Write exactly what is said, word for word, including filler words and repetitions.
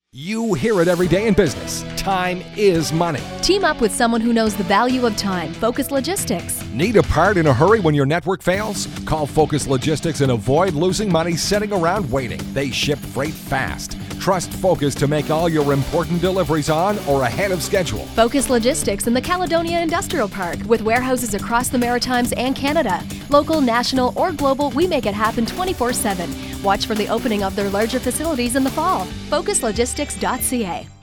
You hear it every day in business. Time is money. Team up with someone who knows the value of time. Focus Logistics. Need a part in a hurry when your network fails? Call Focus Logistics and avoid losing money sitting around waiting. They ship freight fast. Trust Focus to make all your important deliveries on or ahead of schedule. Focus Logistics in the Caledonia Industrial Park with warehouses across the Maritimes and Canada. Local, national, or global, we make it happen twenty-four seven. Watch for the opening of their larger facilities in the fall. focus logistics dot c a.